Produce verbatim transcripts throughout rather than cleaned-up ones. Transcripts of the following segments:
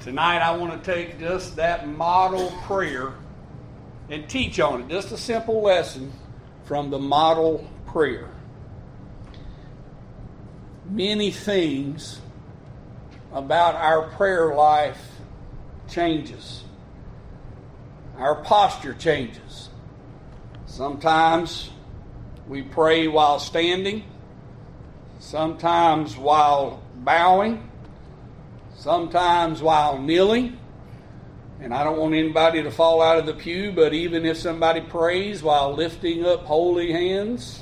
Tonight I want to take just that model prayer and teach on it. Just a simple lesson from the model prayer. Many things about our prayer life changes. Our posture changes. Sometimes we pray while standing. Sometimes while bowing. Sometimes while kneeling. And I don't want anybody to fall out of the pew, but even if somebody prays while lifting up holy hands,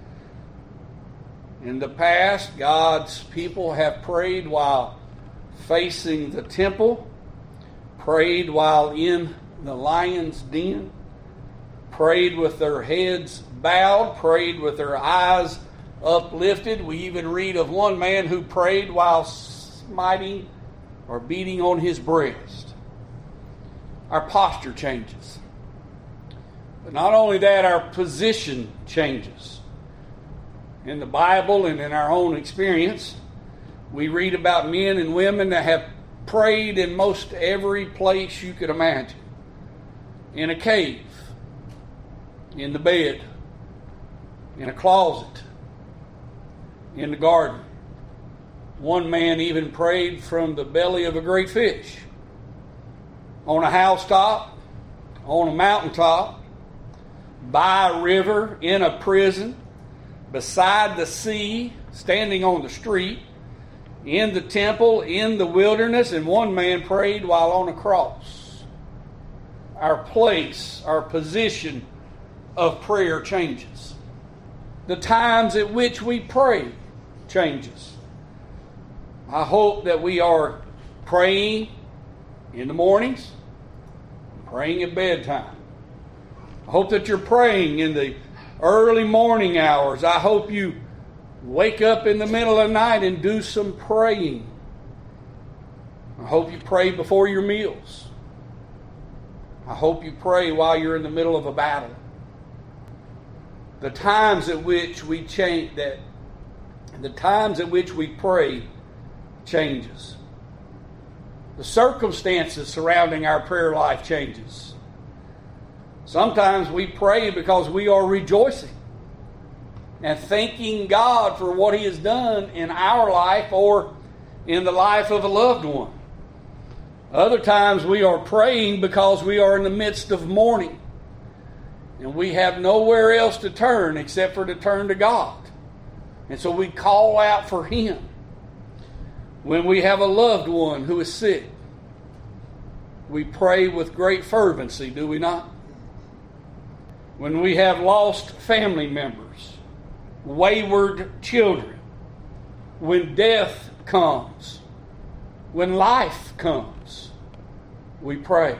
in the past, God's people have prayed while facing the temple, prayed while in the lion's den, prayed with their heads bowed, prayed with their eyes uplifted. We even read of one man who prayed while smiting or beating on his breast. Our posture changes. But not only that, our position changes. In the Bible and in our own experience, we read about men and women that have prayed in most every place you could imagine. In a cave, in the bed, in a closet, in the garden. One man even prayed from the belly of a great fish. On a housetop, on a mountaintop, by a river, in a prison, beside the sea, standing on the street, in the temple, in the wilderness, and one man prayed while on a cross. Our place, our position of prayer changes. The times at which we pray changes. I hope that we are praying in the mornings, praying at bedtime. I hope that you're praying in the early morning hours. I hope you wake up in the middle of the night and do some praying. I hope you pray before your meals. I hope you pray while you're in the middle of a battle. The times at which we change that, the times at which we pray changes. The circumstances surrounding our prayer life changes. Sometimes we pray because we are rejoicing and thanking God for what He has done in our life or in the life of a loved one. Other times we are praying because we are in the midst of mourning and we have nowhere else to turn except for to turn to God. And so we call out for Him. When we have a loved one who is sick, we pray with great fervency, do we not? When we have lost family members, wayward children, when death comes, when life comes, we pray.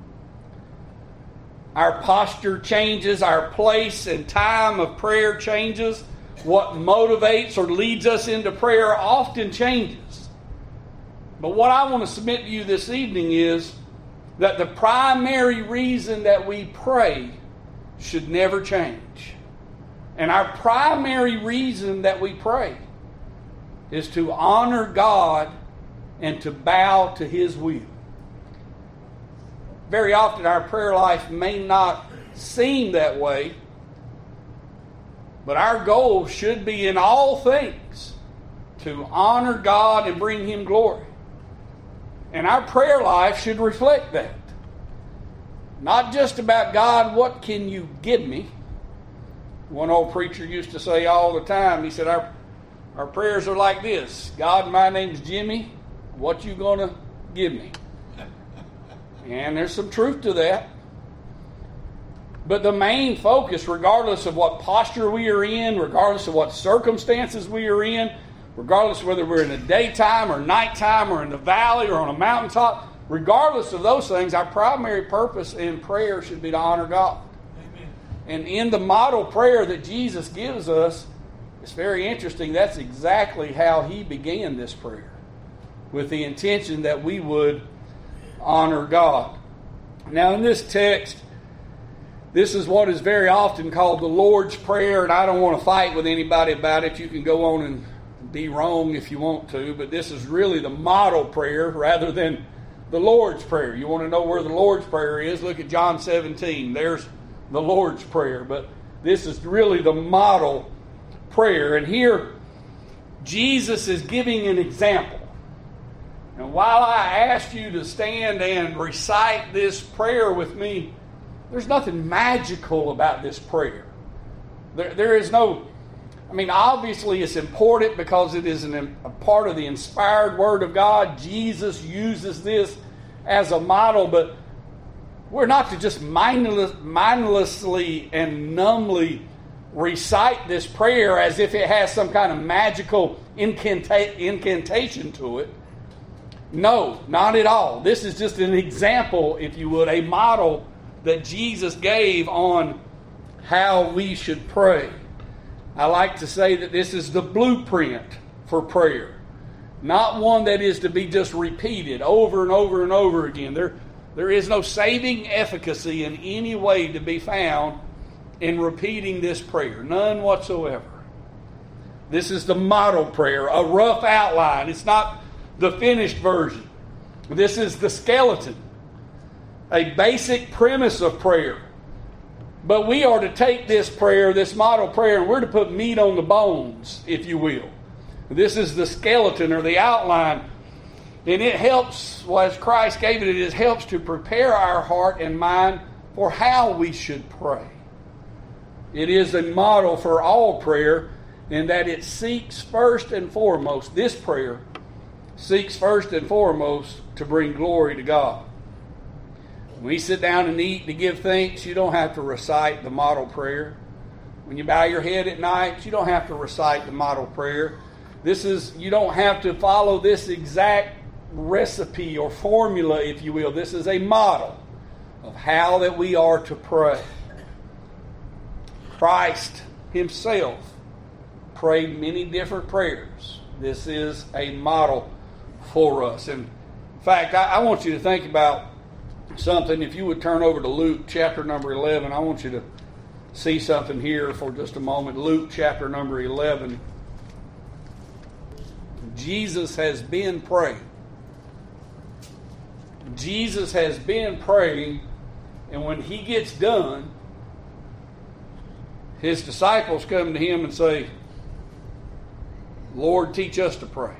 Our posture changes, our place and time of prayer changes. What motivates or leads us into prayer often changes. But what I want to submit to you this evening is that the primary reason that we pray should never change. And our primary reason that we pray is to honor God and to bow to His will. Very often our prayer life may not seem that way, but our goal should be in all things to honor God and bring Him glory. And our prayer life should reflect that. Not just about, God, what can you give me? One old preacher used to say all the time, he said, our, our prayers are like this. God, my name's Jimmy. What you going to give me? And there's some truth to that. But the main focus, regardless of what posture we are in, regardless of what circumstances we are in, regardless of whether we're in the daytime or nighttime or in the valley or on a mountaintop, regardless of those things, our primary purpose in prayer should be to honor God. Amen. And in the model prayer that Jesus gives us, it's very interesting. That's exactly how He began this prayer, with the intention that we would honor God. Now in this text, this is what is very often called the Lord's Prayer, and I don't want to fight with anybody about it. You can go on and be wrong if you want to, but this is really the model prayer rather than the Lord's Prayer. You want to know where the Lord's Prayer is? Look at John seventeen. There's the Lord's Prayer. But this is really the model prayer. And here, Jesus is giving an example. And while I asked you to stand and recite this prayer with me, there's nothing magical about this prayer. There, there is no, I mean, obviously it's important because it is an, a part of the inspired Word of God. Jesus uses this as a model, but we're not to just mindless, mindlessly and numbly recite this prayer as if it has some kind of magical incanta- incantation to it. No, not at all. This is just an example, if you would, a model that Jesus gave on how we should pray. I like to say that this is the blueprint for prayer. Not one that is to be just repeated over and over and over again. There, there is no saving efficacy in any way to be found in repeating this prayer. None whatsoever. This is the model prayer, a rough outline. It's not the finished version. This is the skeleton, a basic premise of prayer. But we are to take this prayer, this model prayer, and we're to put meat on the bones, if you will. This is the skeleton or the outline. And it helps, well, as Christ gave it, it helps to prepare our heart and mind for how we should pray. It is a model for all prayer in that it seeks first and foremost, this prayer seeks first and foremost to bring glory to God. When you sit down and eat to give thanks, you don't have to recite the model prayer. When you bow your head at night, you don't have to recite the model prayer. This is, you don't have to follow this exact recipe or formula, if you will. This is a model of how that we are to pray. Christ himself prayed many different prayers. This is a model for us. And in fact, I, I want you to think about something. If you would turn over to Luke chapter number eleven, I want you to see something here for just a moment. Luke chapter number eleven. Jesus has been praying. Jesus has been praying, and when he gets done, his disciples come to him and say, Lord, teach us to pray.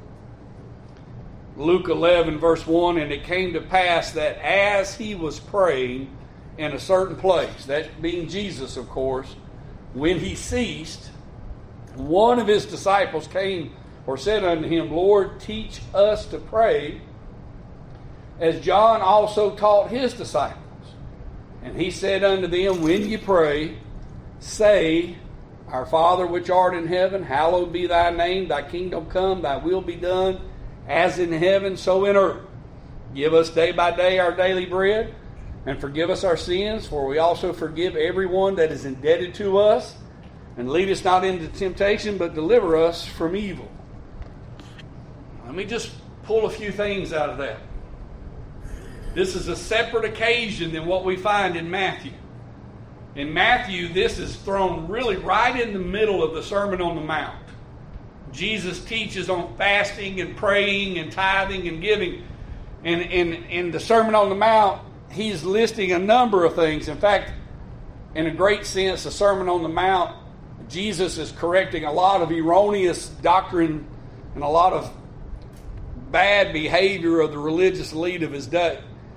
Luke eleven verse one, and it came to pass that as he was praying in a certain place, that being Jesus, of course, when he ceased, one of his disciples came or said unto him, Lord, teach us to pray, as John also taught his disciples. And he said unto them, when ye pray, say, Our Father which art in heaven, hallowed be thy name, thy kingdom come, thy will be done, as in heaven, so in earth. Give us day by day our daily bread, and forgive us our sins, for we also forgive everyone that is indebted to us. And lead us not into temptation, but deliver us from evil. Let me just pull a few things out of that. This is a separate occasion than what we find in Matthew. In Matthew, this is thrown really right in the middle of the Sermon on the Mount. Jesus teaches on fasting and praying and tithing and giving. And in, in the Sermon on the Mount, he's listing a number of things. In fact, in a great sense, the Sermon on the Mount, Jesus is correcting a lot of erroneous doctrine and a lot of bad behavior of the religious elite of his day.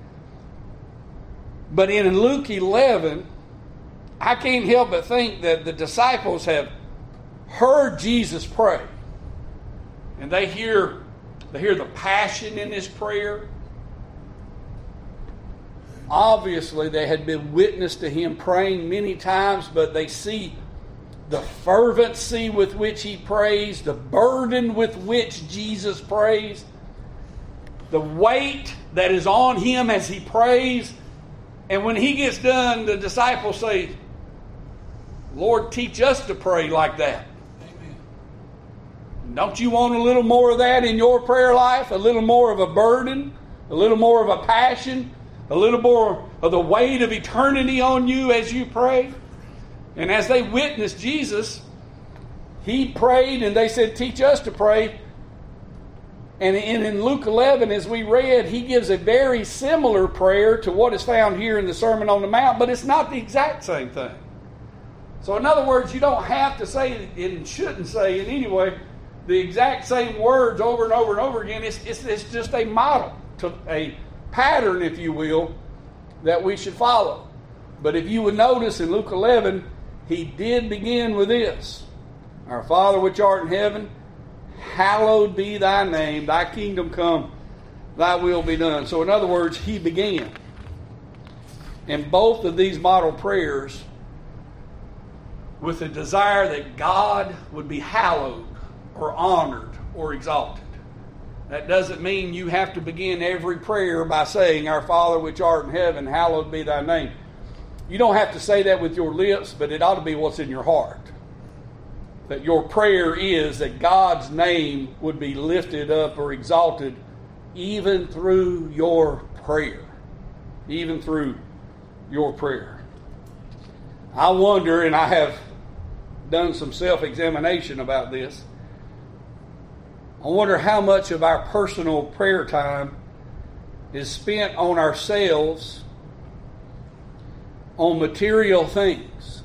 But in Luke eleven, I can't help but think that the disciples have heard Jesus pray. And they hear, they hear the passion in his prayer. Obviously, they had been witness to him praying many times, but they see the fervency with which he prays, the burden with which Jesus prays, the weight that is on him as he prays. And when he gets done, the disciples say, Lord, teach us to pray like that. Amen. Don't you want a little more of that in your prayer life? A little more of a burden? A little more of a passion? A little more of the weight of eternity on you as you pray? And as they witnessed Jesus, he prayed and they said, teach us to pray. And in Luke eleven, as we read, he gives a very similar prayer to what is found here in the Sermon on the Mount, but it's not the exact same thing. So in other words, you don't have to say, and shouldn't say in any way, the exact same words over and over and over again. It's, it's, it's just a model, to a pattern, if you will, that we should follow. But if you would notice in Luke eleven, he did begin with this. Our Father which art in heaven, hallowed be thy name, thy kingdom come, thy will be done. So in other words, he began. And both of these model prayers with the desire that God would be hallowed or honored or exalted. That doesn't mean you have to begin every prayer by saying, Our Father which art in heaven, hallowed be thy name. You don't have to say that with your lips, but it ought to be what's in your heart. That your prayer is that God's name would be lifted up or exalted even through your prayer. Even through your prayer. I wonder, and I have done some self-examination about this, I wonder how much of our personal prayer time is spent on ourselves, on material things.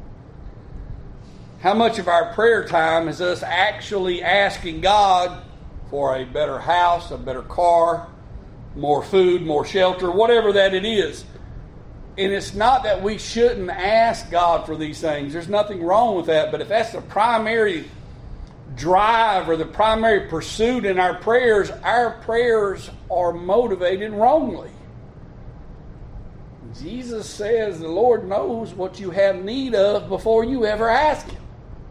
How much of our prayer time is us actually asking God for a better house, a better car, more food, more shelter, whatever that it is. And it's not that we shouldn't ask God for these things. There's nothing wrong with that. But if that's the primary drive or the primary pursuit in our prayers, our prayers are motivated wrongly. Jesus says the Lord knows what you have need of before you ever ask Him.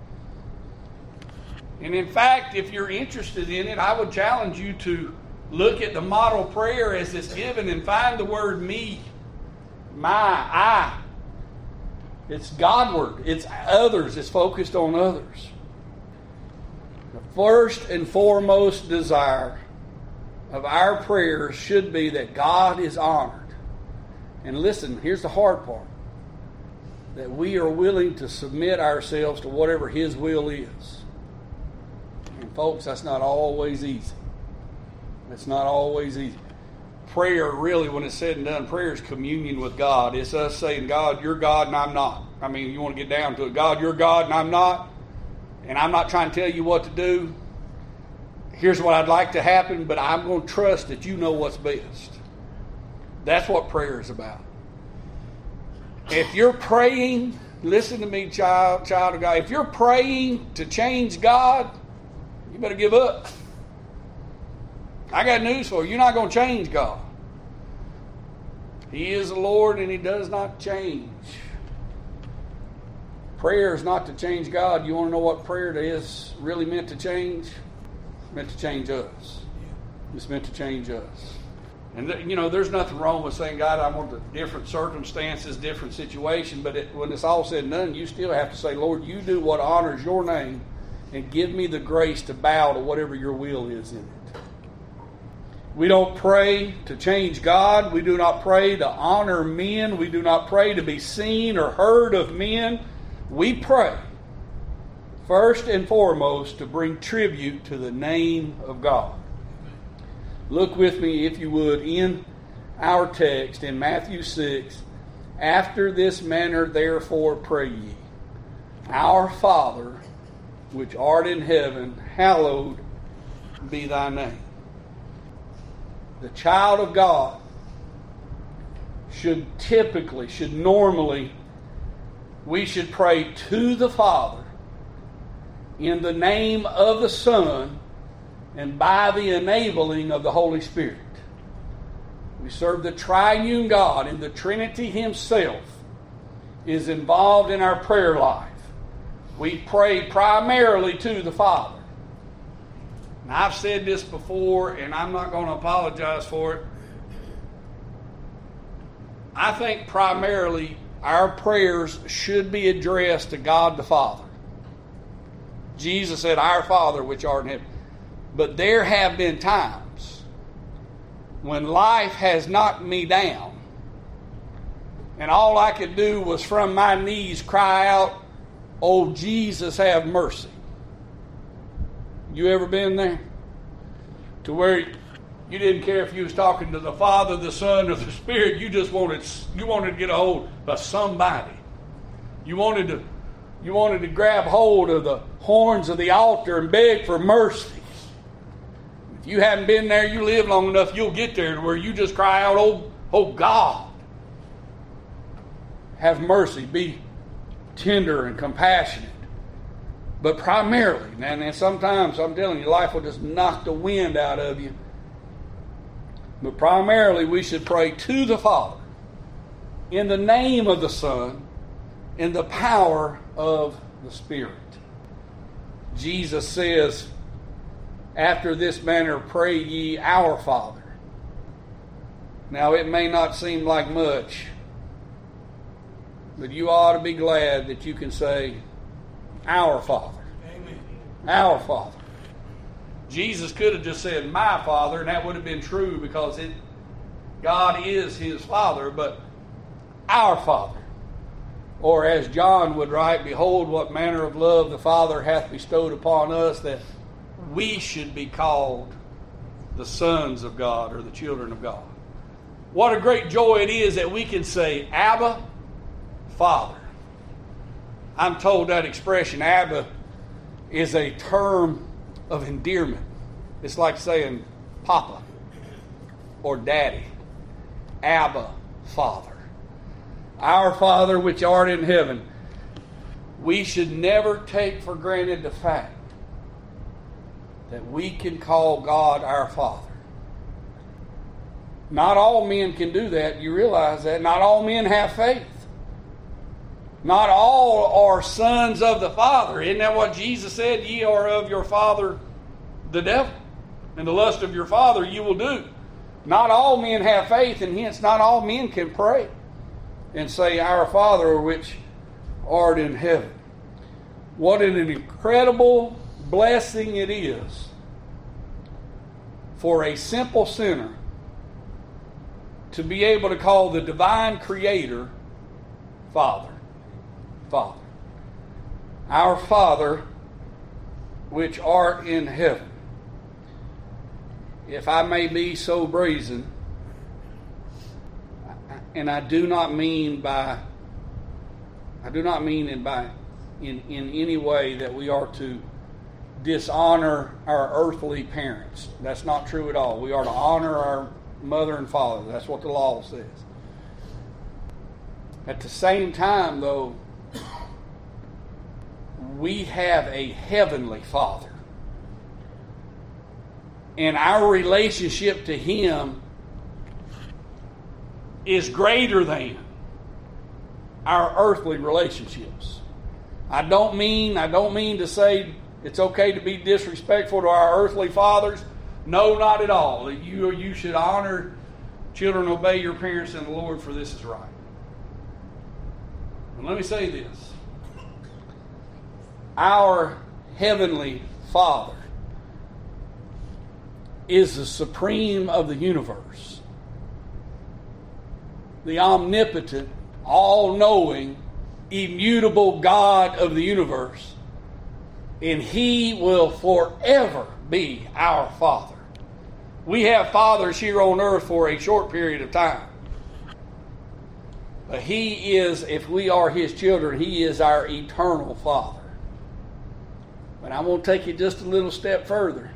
And in fact, if you're interested in it, I would challenge you to look at the model prayer as it's given and find the word me, my, I. It's Godward. It's others. It's focused on others. The first and foremost desire of our prayers should be that God is honored. And listen, here's the hard part. That we are willing to submit ourselves to whatever His will is. And folks, that's not always easy. It's not always easy. Prayer, really, when it's said and done, prayer is communion with God. It's us saying, God, you're God and I'm not. I mean, you want to get down to it. God, you're God and I'm not. And I'm not trying to tell you what to do. Here's what I'd like to happen, but I'm going to trust that you know what's best. That's what prayer is about. If you're praying, listen to me, child, child of God. If you're praying to change God, you better give up. I got news for you. You're not going to change God. He is the Lord and He does not change. Prayer is not to change God. You want to know what prayer is really meant to change? It's meant to change us. It's meant to change us. And, you know, there's nothing wrong with saying, God, I want the different circumstances, different situation. But it, when it's all said and done, you still have to say, Lord, you do what honors your name and give me the grace to bow to whatever your will is in it. We don't pray to change God. We do not pray to honor men. We do not pray to be seen or heard of men. We pray, first and foremost, to bring tribute to the name of God. Look with me, if you would, in our text in Matthew six. After this manner, therefore, pray ye. Our Father, which art in heaven, hallowed be thy name. The child of God should typically, should normally, we should pray to the Father in the name of the Son and by the enabling of the Holy Spirit. We serve the triune God, and the Trinity Himself is involved in our prayer life. We pray primarily to the Father. And I've said this before, and I'm not going to apologize for it. I think primarily our prayers should be addressed to God the Father. Jesus said, Our Father which art in heaven. But there have been times when life has knocked me down, and all I could do was from my knees cry out, Oh, Jesus, have mercy. You ever been there? to where you didn't care if you was talking to the Father, the Son, or the Spirit. You just wanted you wanted to get a hold of somebody. You wanted to you wanted to grab hold of the horns of the altar and beg for mercy. If you haven't been there, you live long enough, you'll get there to where you just cry out, "Oh, oh God, have mercy, be tender and compassionate." But primarily, and, and sometimes I'm telling you, life will just knock the wind out of you. But primarily, we should pray to the Father in the name of the Son, in the power of the Spirit. Jesus says, "After this manner pray ye, our Father." Now, it may not seem like much, but you ought to be glad that you can say, "Our Father." Amen. Our Father. Jesus could have just said, "My Father," and that would have been true because it, God is his Father, but our Father. Or as John would write, "Behold, what manner of love the Father hath bestowed upon us, that we should be called the sons of God," or the children of God. What a great joy it is that we can say, "Abba, Father." I'm told that expression, Abba, is a term of endearment. It's like saying Papa or Daddy. Abba, Father. Our Father which art in heaven. We should never take for granted the fact that we can call God our Father. Not all men can do that. You realize that. Not all men have faith. Not all are sons of the Father. Isn't that what Jesus said? "Ye are of your father, the devil, and the lust of your father you will do." Not all men have faith, and hence not all men can pray and say, "Our Father which art in heaven." What an incredible blessing it is for a simple sinner to be able to call the divine Creator Father. Father. Our Father which art in heaven. If I may be so brazen, and I do not mean by I do not mean in by in, in any way that we are to dishonor our earthly parents. That's not true at all. We are to honor our mother and father. That's what the law says. At the same time, though, we have a heavenly Father. And our relationship to Him is greater than our earthly relationships. I don't mean, I don't mean to say it's okay to be disrespectful to our earthly fathers. No, not at all. You, you should honor children, obey your parents in the Lord, for this is right. And let me say this. Our heavenly Father is the supreme of the universe. The omnipotent, all-knowing, immutable God of the universe. And He will forever be our Father. We have fathers here on earth for a short period of time. But He is, if we are His children, He is our eternal Father. But I'm going to take it just a little step further.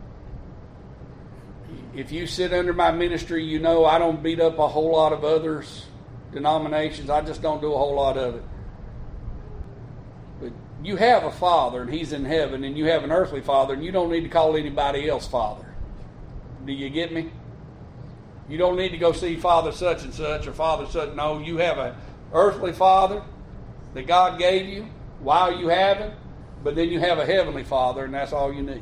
If you sit under my ministry, you know I don't beat up a whole lot of others, denominations. I just don't do a whole lot of it. But you have a Father, and He's in heaven, and you have an earthly Father, and you don't need to call anybody else Father. Do you get me? You don't need to go see Father such and such or Father such. No, you have an earthly Father that God gave you while you have Him, but then you have a heavenly Father, and that's all you need.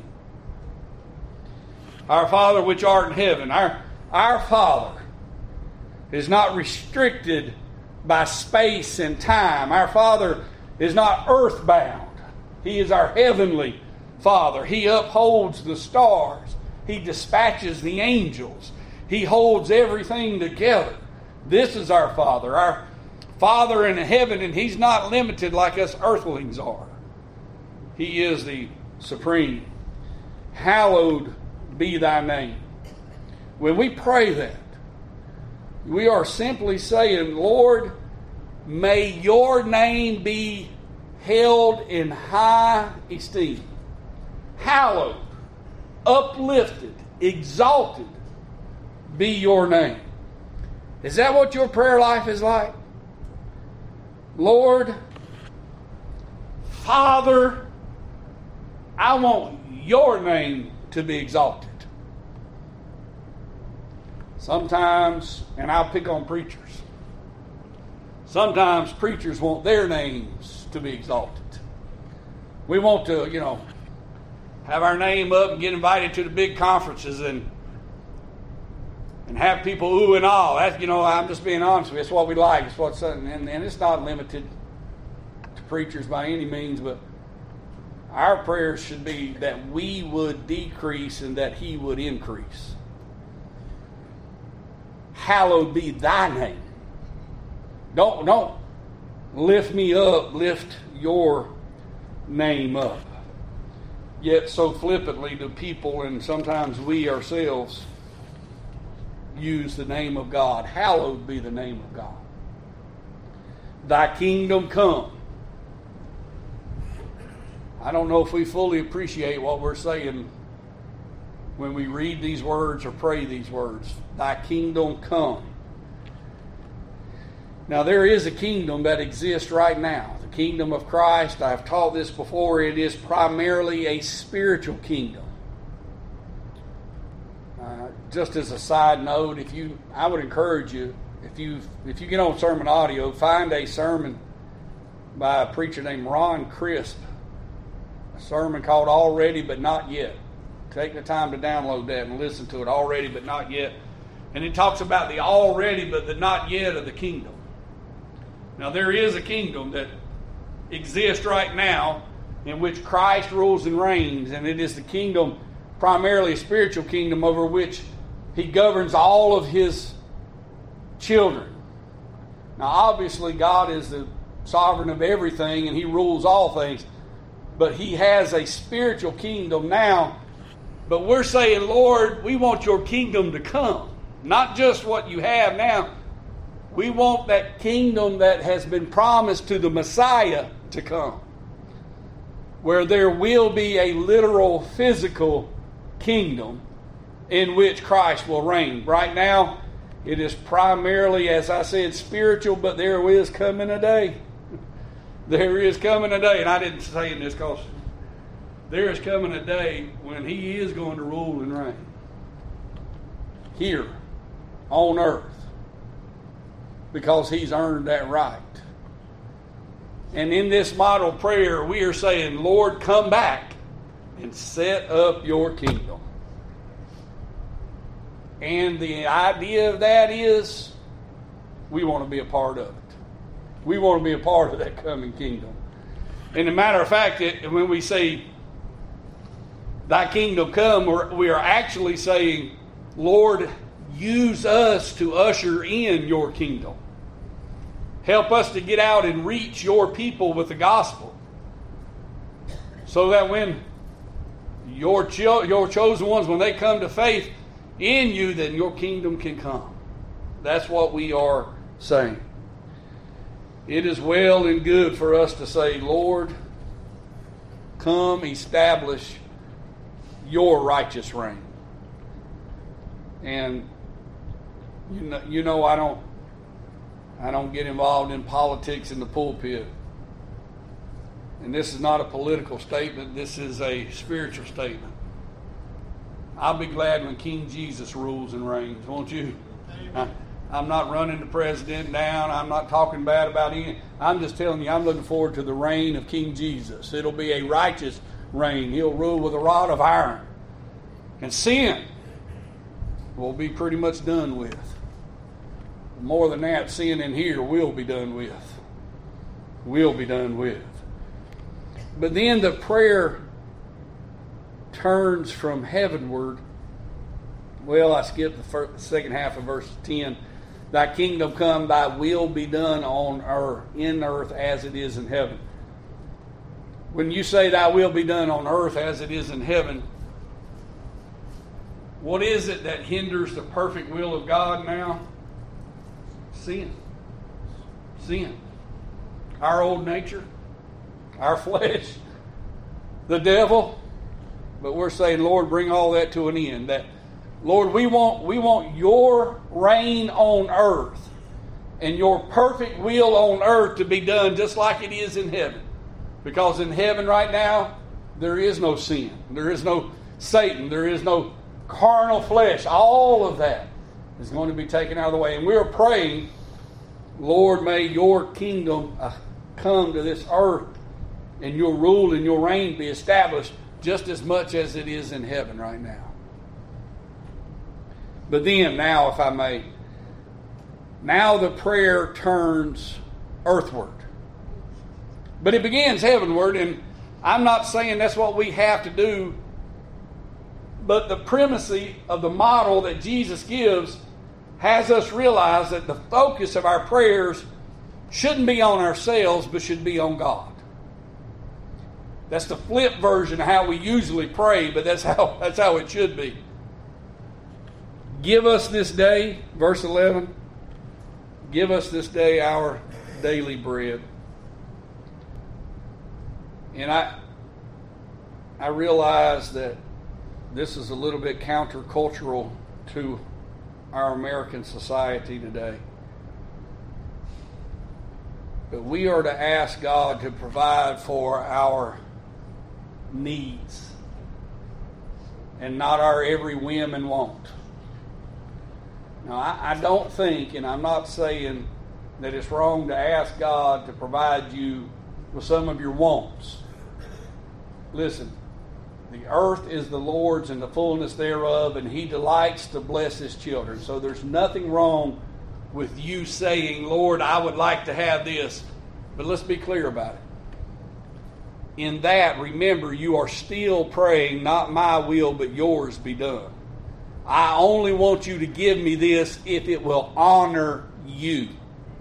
Our Father which art in heaven. Our, our Father is not restricted by space and time. Our Father is not earthbound. He is our heavenly Father. He upholds the stars. He dispatches the angels. He holds everything together. This is our Father. Our Father in heaven, and He's not limited like us earthlings are. He is the supreme. Hallowed be thy name. When we pray that, we are simply saying, Lord, may your name be held in high esteem, hallowed, uplifted, exalted be your name. Is that what your prayer life is like? Lord, Father, I want your name to be exalted. Sometimes, and I'll pick on preachers, sometimes preachers want their names to be exalted. We want to, you know, have our name up and get invited to the big conferences and and have people ooh and ah. That's, you know, I'm just being honest with you. It's what we like. It's what's and, and it's not limited to preachers by any means, but our prayers should be that we would decrease and that He would increase. Hallowed be thy name. Don't, don't lift me up, lift your name up. Yet so flippantly do people, and sometimes we ourselves, use the name of God. Hallowed be the name of God. Thy kingdom come. I don't know if we fully appreciate what we're saying when we read these words or pray these words. Thy kingdom come. Now there is a kingdom that exists right now. The kingdom of Christ. I've taught this before. It is primarily a spiritual kingdom. Uh, just as a side note, if you, I would encourage you, if you if you get on sermon audio, find a sermon by a preacher named Ron Crisp. A sermon called Already But Not Yet. Take the time to download that and listen to it. Already But Not Yet. And it talks about the already but the not yet of the kingdom. Now there is a kingdom that exists right now in which Christ rules and reigns, and it is the kingdom, primarily a spiritual kingdom, over which He governs all of His children. Now obviously God is the sovereign of everything and He rules all things, but He has a spiritual kingdom now. But we're saying, Lord, we want your kingdom to come. Not just what you have now. We want that kingdom that has been promised to the Messiah to come, where there will be a literal physical kingdom in which Christ will reign. Right now, it is primarily, as I said, spiritual, but there is coming a day. There is coming a day, and I didn't say in this because there is coming a day when He is going to rule and reign here on earth, because He's earned that right. And in this model prayer, we are saying, Lord, come back and set up your kingdom. And the idea of that is we want to be a part of it. We want to be a part of that coming kingdom. And as a matter of fact, it, when we say, thy kingdom come, we're, we are actually saying, Lord, use us to usher in your kingdom. Help us to get out and reach your people with the gospel, so that when your, cho- your chosen ones, when they come to faith in you, then your kingdom can come. That's what we are saying. It is well and good for us to say, Lord, come establish your righteous reign. And you know, you know I don't I don't get involved in politics in the pulpit. And this is not a political statement. This is a spiritual statement. I'll be glad when King Jesus rules and reigns, won't you? I, I'm not running the president down. I'm not talking bad about him. I'm just telling you, I'm looking forward to the reign of King Jesus. It'll be a righteous reign. He'll rule with a rod of iron. And sin will be pretty much done with. More than that, sin in here will be done with. Will be done with. But then the prayer turns from heavenward. Well, I skipped the first, second half of verse ten. Thy kingdom come, thy will be done on earth, in earth as it is in heaven. When you say thy will be done on earth as it is in heaven, What is it that hinders the perfect will of God now? Sin. Sin. Our old nature, our flesh, the devil. But we're saying, Lord, bring all that to an end. That, Lord, we want we want your reign on earth and your perfect will on earth to be done just like it is in heaven. Because in heaven right now, there is no sin. There is no Satan. There is no carnal flesh. All of that is going to be taken out of the way. And we are praying, Lord, may your kingdom uh, come to this earth and your rule and your reign be established just as much as it is in heaven right now. But then, now, if I may, now the prayer turns earthward. But it begins heavenward, and I'm not saying that's what we have to do, but the primacy of the model that Jesus gives has us realize that the focus of our prayers shouldn't be on ourselves, but should be on God. That's the flip version of how we usually pray, but that's how that's how it should be. Give us this day, verse eleven, give us this day our daily bread. And I I realize that this is a little bit countercultural to our American society today. But we are to ask God to provide for our needs and not our every whim and want. Now, I, I don't think, and I'm not saying that it's wrong to ask God to provide you with some of your wants. Listen, the earth is the Lord's and the fullness thereof, and He delights to bless His children. So there's nothing wrong with you saying, Lord, I would like to have this. But let's be clear about it. In that, remember, you are still praying, not my will, but yours be done. I only want you to give me this if it will honor you.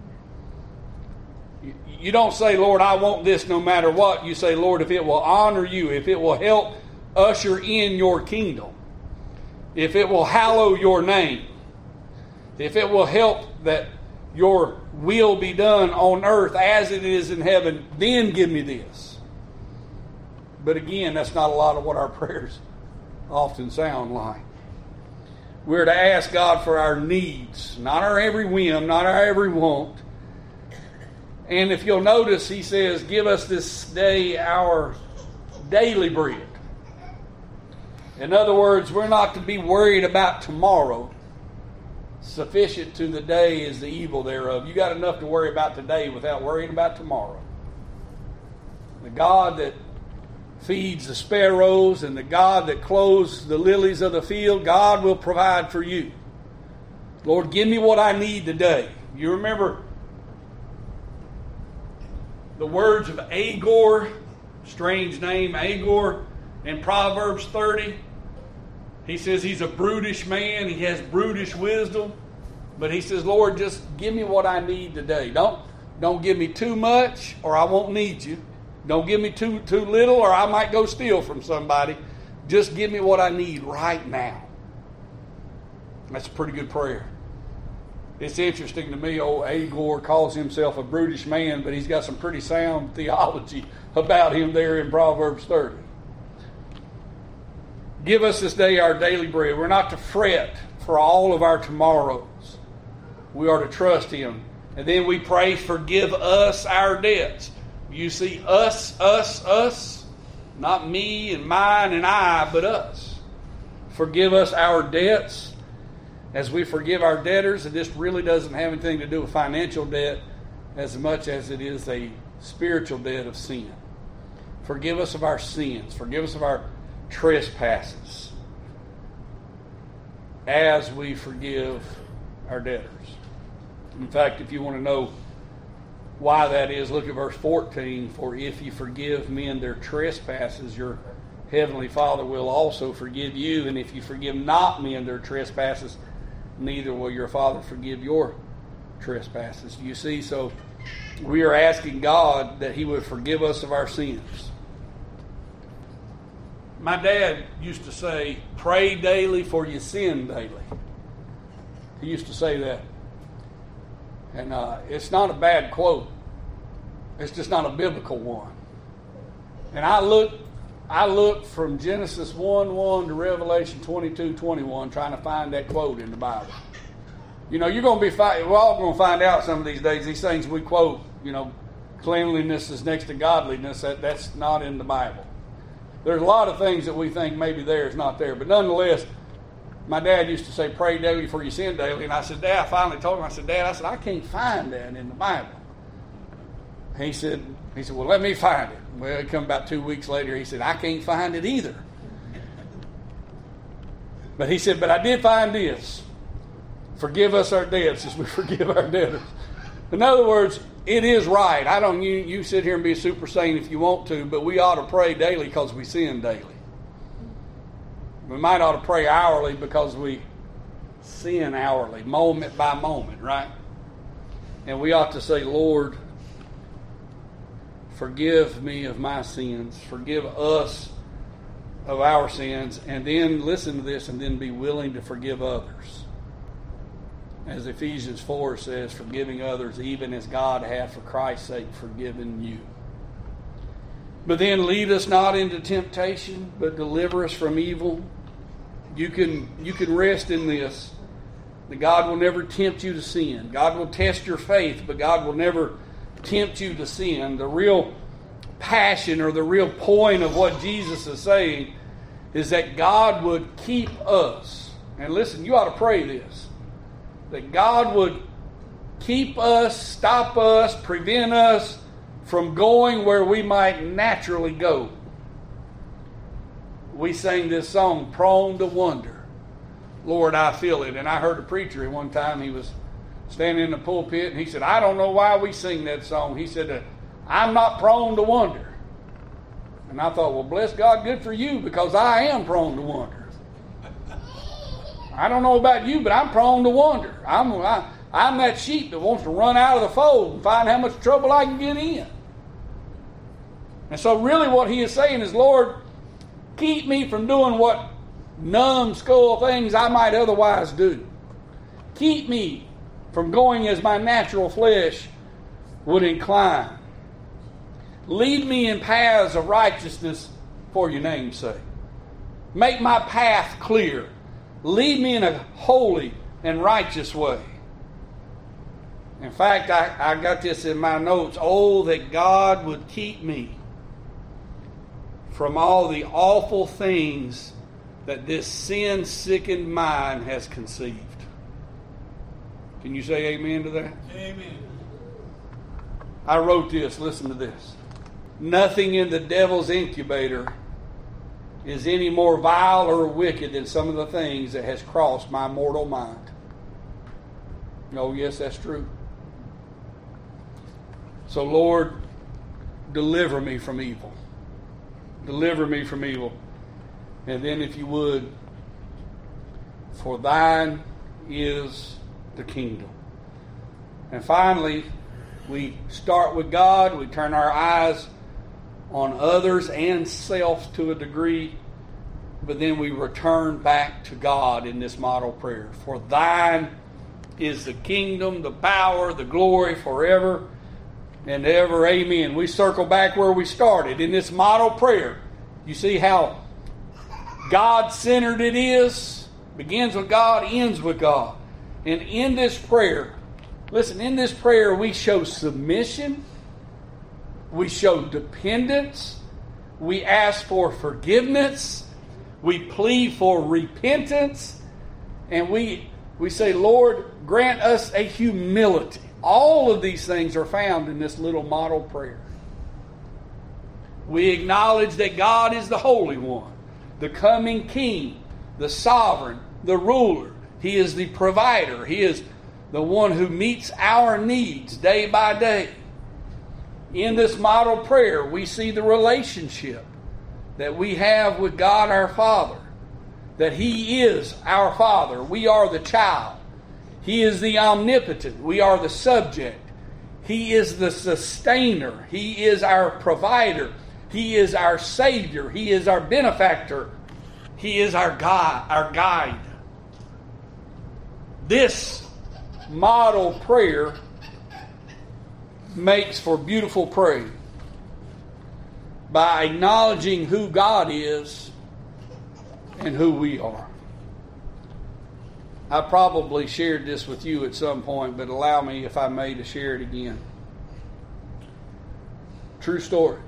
You don't say, Lord, I want this no matter what. You say, Lord, if it will honor you, if it will help usher in your kingdom, if it will hallow your name, if it will help that your will be done on earth as it is in heaven, then give me this. But again, that's not a lot of what our prayers often sound like. We're to ask God for our needs, not our every whim, not our every want. And if you'll notice, He says, give us this day our daily bread. In other words, we're not to be worried about tomorrow. Sufficient to the day is the evil thereof. You got enough to worry about today without worrying about tomorrow. The God that feeds the sparrows and the God that clothes the lilies of the field, God will provide for you. Lord, give me what I need today. You remember the words of Agor, strange name, Agor, in Proverbs thirty. He says he's a brutish man. He has brutish wisdom. But he says, Lord, just give me what I need today. Don't, don't give me too much or I won't need you. Don't give me too, too little or I might go steal from somebody. Just give me what I need right now. That's a pretty good prayer. It's interesting to me, old Agor calls himself a brutish man, but he's got some pretty sound theology about him there in Proverbs thirty. Give us this day our daily bread. We're not to fret for all of our tomorrows. We are to trust Him. And then we pray, forgive us our debts. You see, us, us, us, not me and mine and I, but us. Forgive us our debts as we forgive our debtors. And this really doesn't have anything to do with financial debt as much as it is a spiritual debt of sin. Forgive us of our sins. Forgive us of our trespasses as we forgive our debtors. In fact, if you want to know why that is, look at verse fourteen. For if you forgive men their trespasses, your heavenly Father will also forgive you. And if you forgive not men their trespasses, neither will your Father forgive your trespasses. You see, so we are asking God that He would forgive us of our sins. My dad used to say, pray daily for you sin daily. He used to say that. And uh, it's not a bad quote. It's just not a biblical one. And I look, I look from Genesis one one to Revelation twenty-two twenty-one trying to find that quote in the Bible. You know, you're going to be, fi- we're all going to find out some of these days, these things we quote, you know, cleanliness is next to godliness, that, that's not in the Bible. There's a lot of things that we think maybe there is not there. But nonetheless, my dad used to say, pray daily for your sin daily. And I said, Dad, I finally told him, I said, Dad, I said, I can't find that in the Bible. He said, he said, well, let me find it. Well, it come about two weeks later, he said, I can't find it either. But he said, but I did find this. Forgive us our debts as we forgive our debtors. In other words, it is right. I don't, you, you sit here and be a super saint if you want to, but we ought to pray daily because we sin daily. We might ought to pray hourly because we sin hourly, moment by moment, right? And we ought to say, Lord, forgive me of my sins. Forgive us of our sins. And then listen to this and then be willing to forgive others. As Ephesians four says, forgiving others even as God hath for Christ's sake forgiven you. But then lead us not into temptation, but deliver us from evil. You can, you can rest in this. That God will never tempt you to sin. God will test your faith, but God will never tempt you to sin. The real passion or the real point of what Jesus is saying is that God would keep us. And listen, you ought to pray this. That God would keep us, stop us, prevent us from going where we might naturally go. We sang this song, Prone to Wonder. Lord, I feel it. And I heard a preacher at one time, he was standing in the pulpit, and he said, I don't know why we sing that song. He said, I'm not prone to wonder. And I thought, well, bless God, good for you, because I am prone to wonder. I don't know about you, but I'm prone to wonder. I'm, I, I'm that sheep that wants to run out of the fold and find how much trouble I can get in. And so really what he is saying is, Lord, keep me from doing what numbskull things I might otherwise do. Keep me from going as my natural flesh would incline. Lead me in paths of righteousness for your name's sake. Make my path clear. Lead me in a holy and righteous way. In fact, I, I got this in my notes. Oh, that God would keep me from all the awful things that this sin-sickened mind has conceived. Can you say amen to that? Amen. I wrote this. Listen to this. Nothing in the devil's incubator is any more vile or wicked than some of the things that has crossed my mortal mind. Oh, yes, that's true. So, Lord, deliver me from evil. Deliver me from evil. And then, if you would, for thine is the kingdom. And finally, we start with God. We turn our eyes on others and self to a degree, but then we return back to God in this model prayer. For thine is the kingdom, the power, the glory forever and ever. Amen. We circle back where we started in this model prayer. You see how God-centered it is? Begins with God, ends with God. And in this prayer, listen, in this prayer we show submission. We show dependence. We ask for forgiveness. We plead for repentance. And we, we say, Lord, grant us a humility. All of these things are found in this little model prayer. We acknowledge that God is the Holy One, the coming King, the sovereign, the ruler. He is the provider. He is the one who meets our needs day by day. In this model prayer, we see the relationship that we have with God our Father. That He is our Father. We are the child. He is the omnipotent. We are the subject. He is the sustainer. He is our provider. He is our Savior. He is our benefactor. He is our guide, our guide. This model prayer makes for beautiful praying by acknowledging who God is and who we are. I probably shared this with you at some point, but allow me, if I may, to share it again. True story.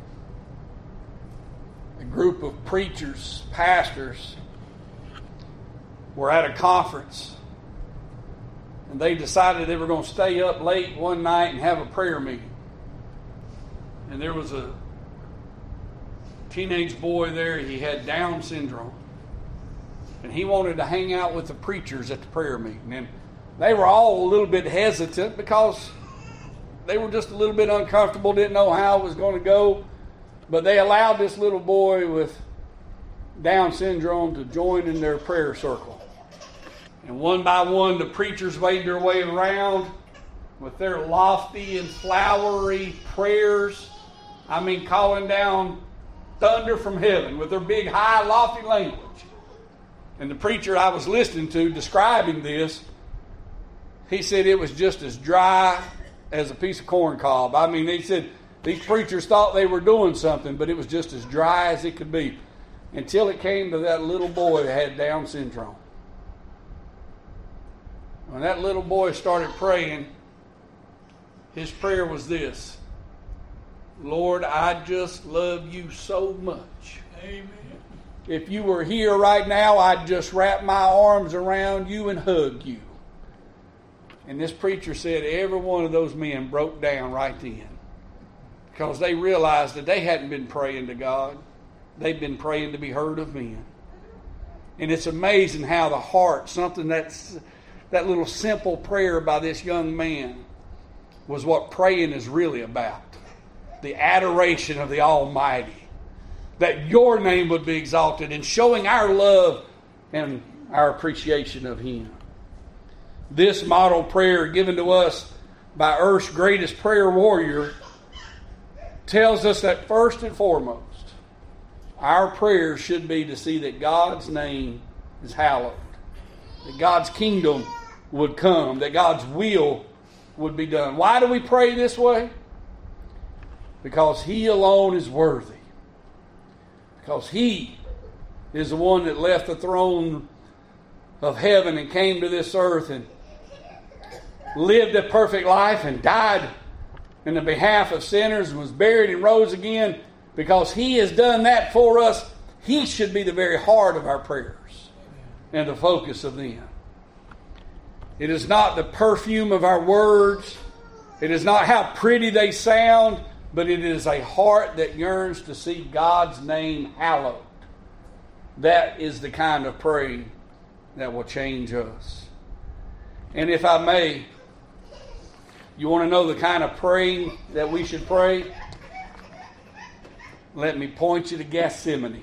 A group of preachers, pastors, were at a conference, and they decided they were going to stay up late one night and have a prayer meeting. And there was a teenage boy there. He had Down syndrome. And he wanted to hang out with the preachers at the prayer meeting. And they were all a little bit hesitant because they were just a little bit uncomfortable, didn't know how it was going to go. But they allowed this little boy with Down syndrome to join in their prayer circle. And one by one, the preachers made their way around with their lofty and flowery prayers. I mean, calling down thunder from heaven with their big, high, lofty language. And the preacher I was listening to describing this, he said it was just as dry as a piece of corn cob. I mean, he said these preachers thought they were doing something, but it was just as dry as it could be. Until it came to that little boy that had Down syndrome. When that little boy started praying, his prayer was this: Lord, I just love you so much. Amen. If you were here right now, I'd just wrap my arms around you and hug you. And this preacher said every one of those men broke down right then, because they realized that they hadn't been praying to God. They'd been praying to be heard of men. And it's amazing how the heart, something that's that little simple prayer by this young man, was what praying is really about. The adoration of the Almighty. That your name would be exalted, and showing our love and our appreciation of Him. This model prayer given to us by Earth's greatest prayer warrior tells us that first and foremost, our prayer should be to see that God's name is hallowed. That God's kingdom would come. That God's will would be done. Why do we pray this way? Because He alone is worthy. Because He is the one that left the throne of heaven and came to this earth and lived a perfect life and died in the behalf of sinners and was buried and rose again. Because He has done that for us, He should be the very heart of our prayers and the focus of them. It is not the perfume of our words. It is not how pretty they sound. But it is a heart that yearns to see God's name hallowed. That is the kind of praying that will change us. And if I may, you want to know the kind of praying that we should pray? Let me point you to Gethsemane.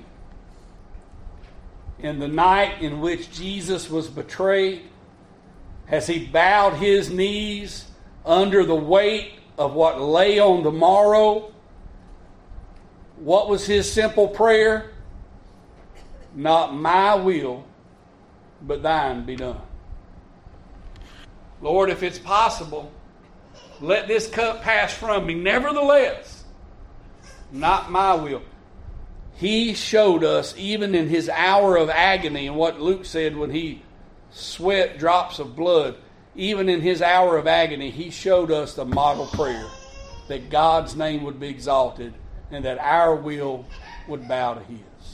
In the night in which Jesus was betrayed, as He bowed His knees under the weight of what lay on the morrow, what was His simple prayer? Not my will, but thine be done. Lord, if it's possible, let this cup pass from me. Nevertheless, not my will. He showed us, even in His hour of agony, and what Luke said when He sweat drops of blood, even in His hour of agony, He showed us the model prayer, that God's name would be exalted and that our will would bow to His.